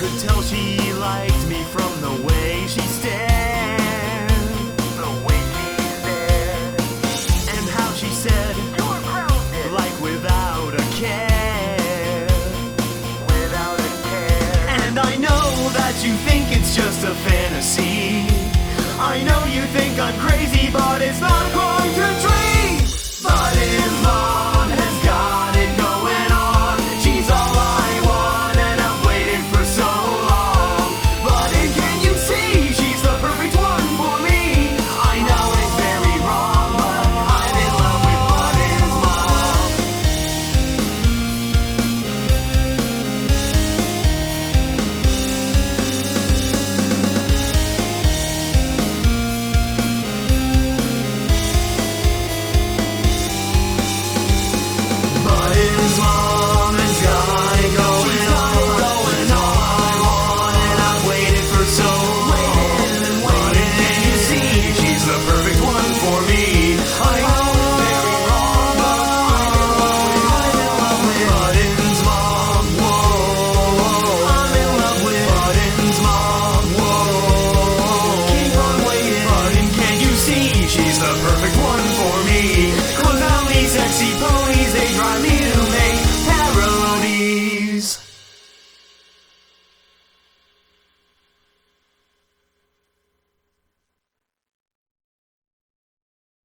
could tell she liked me from the way she stared. The way she stared. And how she said, "You're grounded," like without a care. Without a care. And I know that you think it's just a fantasy. I know you think I'm crazy, but it's not quite.